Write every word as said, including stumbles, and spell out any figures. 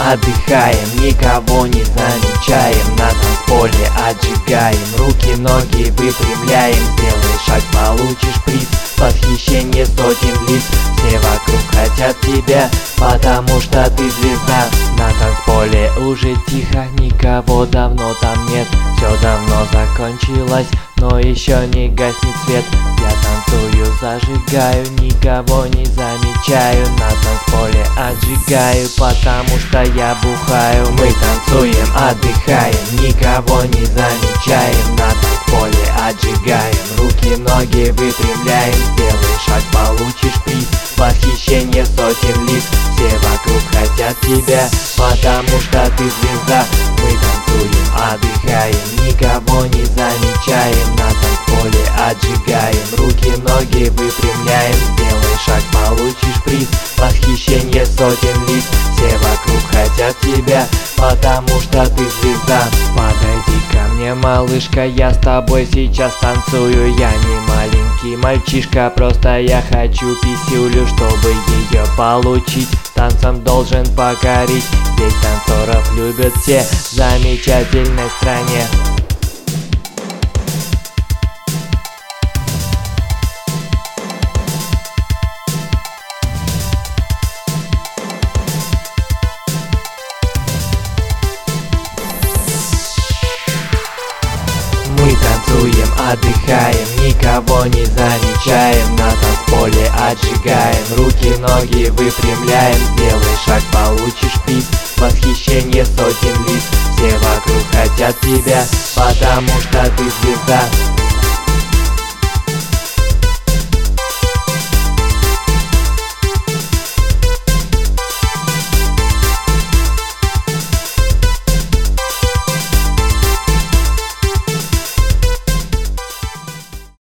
отдыхаем, никого не замечаем. На танцполе отжигаем, руки, ноги выпрямляем. Сделай шаг, получишь приз, восхищение сотен лиц. Все вокруг хотят тебя, потому что ты звезда. На танцполе уже тихо, никого давно там нет. Все давно закончилось, но еще не гаснет свет. Я танцую, зажигаю, никого не замечаю. На танцполе отжигаю, потому что я бухаю. Мы танцуем, отдыхаем, никого не замечаем. На танцполе отжигаем, руки, ноги выпрямляем. Сделай шаг, получишь приз, восхищение сотен лиц. Все вокруг хотят тебя, потому что ты звезда. Мы танцуем, отдыхаем, никого не замечаем. На танцполе отжигаем, руки, ноги выпрямляем. Сделай шаг, получишь приз, восхищение сотен лиц. Все вокруг хотят тебя, потому что ты звезда. Подойди ко мне, малышка, я с тобой сейчас танцую. Я не маленький мальчишка, просто я хочу писюлю. Чтобы ее получить, танцем должен покорить. Ведь танцоров любят все в замечательной стране. Мы танцуем, отдыхаем, никого не замечаем. На танцполе отжигаем, руки, ноги выпрямляем. Сделай шаг, получишь приз, восхищение сотен лиц. Все вокруг хотят тебя, потому что ты звезда.